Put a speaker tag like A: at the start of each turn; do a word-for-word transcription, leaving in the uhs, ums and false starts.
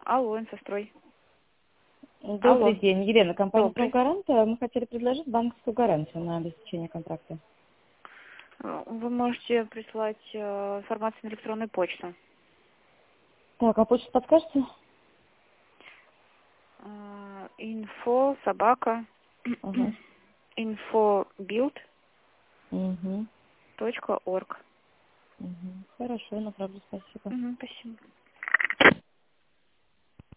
A: Алло, инфострой.
B: Добрый
A: Алло.
B: день, Елена, компания
A: Добрый.
B: «Прогарант». Мы хотели предложить банковскую гарантию на обеспечение контракта.
A: Вы можете прислать э, информацию на электронную почту.
B: Так, а почту подскажете?
A: Э, Инфо собака
B: Ага.
A: инфобилд
B: Угу.
A: точка орг.
B: Угу. Хорошо, направлю, спасибо.
A: Мгм, спасибо.